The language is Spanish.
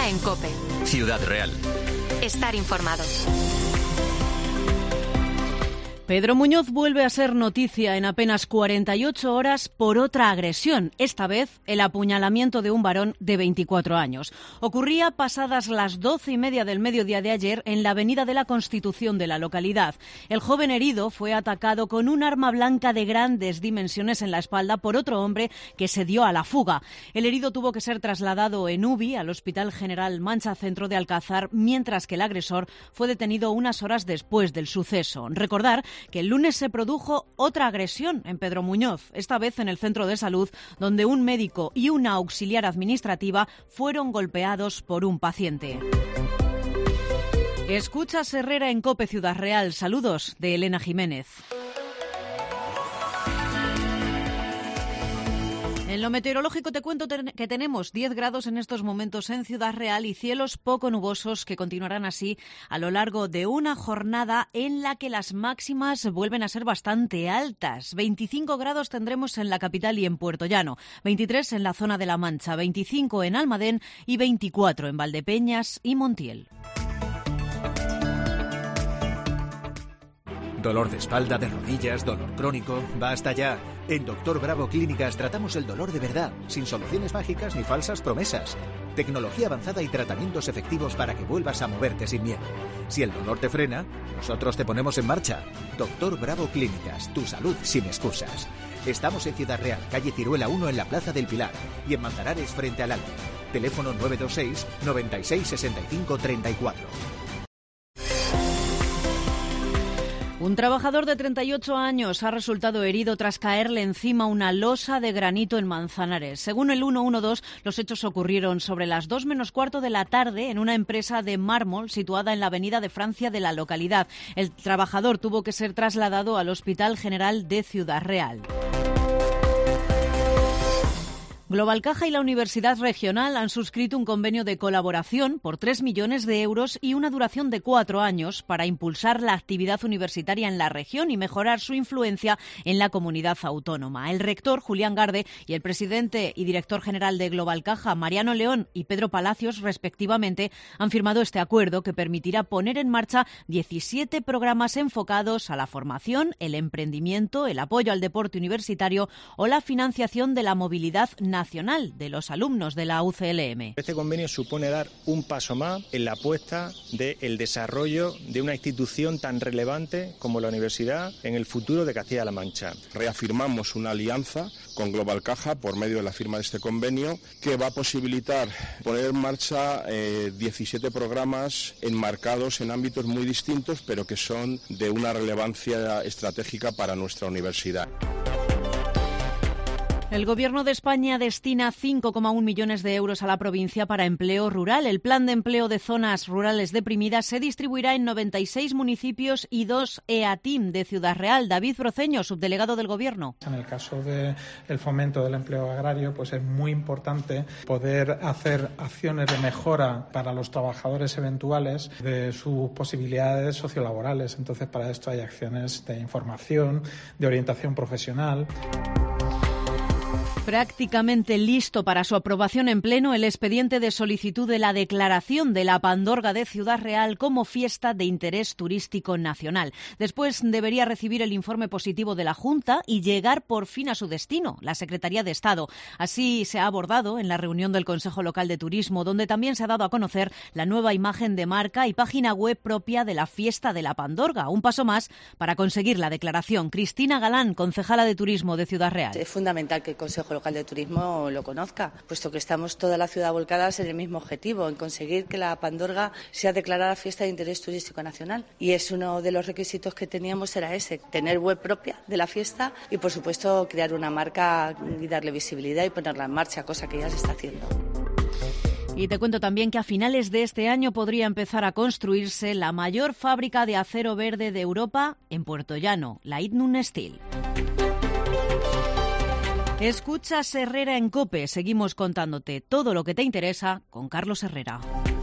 Herrera en COPE. Ciudad Real. Estar informado. Pedro Muñoz vuelve a ser noticia en apenas 48 horas por otra agresión, esta vez el apuñalamiento de un varón de 24 años. Ocurría pasadas las 12:30 del mediodía de ayer en la Avenida de la Constitución de la localidad. El joven herido fue atacado con un arma blanca de grandes dimensiones en la espalda por otro hombre que se dio a la fuga. El herido tuvo que ser trasladado en UBI al Hospital General Mancha Centro de Alcázar, mientras que el agresor fue detenido unas horas después del suceso. Recordar que el lunes se produjo otra agresión en Pedro Muñoz, esta vez en el centro de salud, donde un médico y una auxiliar administrativa fueron golpeados por un paciente. Escuchas Herrera en COPE Ciudad Real. Saludos de Elena Jiménez. En lo meteorológico te cuento que tenemos 10 grados en estos momentos en Ciudad Real y cielos poco nubosos que continuarán así a lo largo de una jornada en la que las máximas vuelven a ser bastante altas. 25 grados tendremos en la capital y en Puerto Llano, 23 en la zona de La Mancha, 25 en Almadén y 24 en Valdepeñas y Montiel. Dolor de espalda, de rodillas, dolor crónico. ¡Basta ya! En Doctor Bravo Clínicas tratamos el dolor de verdad, sin soluciones mágicas ni falsas promesas. Tecnología avanzada y tratamientos efectivos para que vuelvas a moverte sin miedo. Si el dolor te frena, nosotros te ponemos en marcha. Doctor Bravo Clínicas, tu salud sin excusas. Estamos en Ciudad Real, calle Ciruela 1 en la Plaza del Pilar y en Manzanares frente al Alto. Teléfono 926 96 65 34. Un trabajador de 38 años ha resultado herido tras caerle encima una losa de granito en Manzanares. Según el 112, los hechos ocurrieron sobre las 2 menos cuarto de la tarde en una empresa de mármol situada en la Avenida de Francia de la localidad. El trabajador tuvo que ser trasladado al Hospital General de Ciudad Real. Globalcaja y la Universidad Regional han suscrito un convenio de colaboración por 3 millones de euros y una duración de 4 años para impulsar la actividad universitaria en la región y mejorar su influencia en la comunidad autónoma. El rector, Julián Garde, y el presidente y director general de Globalcaja, Mariano León y Pedro Palacios, respectivamente, han firmado este acuerdo que permitirá poner en marcha 17 programas enfocados a la formación, el emprendimiento, el apoyo al deporte universitario o la financiación de la movilidad nacional de los alumnos de la UCLM. Este convenio supone dar un paso más en la apuesta del desarrollo de una institución tan relevante como la universidad en el futuro de Castilla-La Mancha. Reafirmamos una alianza con Globalcaja por medio de la firma de este convenio que va a posibilitar poner en marcha 17 programas enmarcados en ámbitos muy distintos, pero que son de una relevancia estratégica para nuestra universidad. El Gobierno de España destina 5,1 millones de euros a la provincia para empleo rural. El plan de empleo de zonas rurales deprimidas se distribuirá en 96 municipios y 2 EATIM de Ciudad Real. David Broceño, subdelegado del Gobierno. En el caso del fomento del empleo agrario, pues es muy importante poder hacer acciones de mejora para los trabajadores eventuales de sus posibilidades sociolaborales. Entonces, para esto hay acciones de información, de orientación profesional. Prácticamente listo para su aprobación en pleno el expediente de solicitud de la declaración de la Pandorga de Ciudad Real como fiesta de interés turístico nacional. Después debería recibir el informe positivo de la Junta y llegar por fin a su destino, la Secretaría de Estado. Así se ha abordado en la reunión del Consejo Local de Turismo, donde también se ha dado a conocer la nueva imagen de marca y página web propia de la fiesta de la Pandorga. Un paso más para conseguir la declaración. Cristina Galán, concejala de Turismo de Ciudad Real. Es fundamental que el Consejo Local de Turismo lo conozca, puesto que estamos toda la ciudad volcadas en el mismo objetivo, en conseguir que la Pandorga sea declarada fiesta de interés turístico nacional. Y es uno de los requisitos que teníamos, era ese, tener web propia de la fiesta y, por supuesto, crear una marca y darle visibilidad y ponerla en marcha, cosa que ya se está haciendo. Y te cuento también que a finales de este año podría empezar a construirse la mayor fábrica de acero verde de Europa en Puerto Llano, la Idnun Steel. Escuchas Herrera en COPE. Seguimos contándote todo lo que te interesa con Carlos Herrera.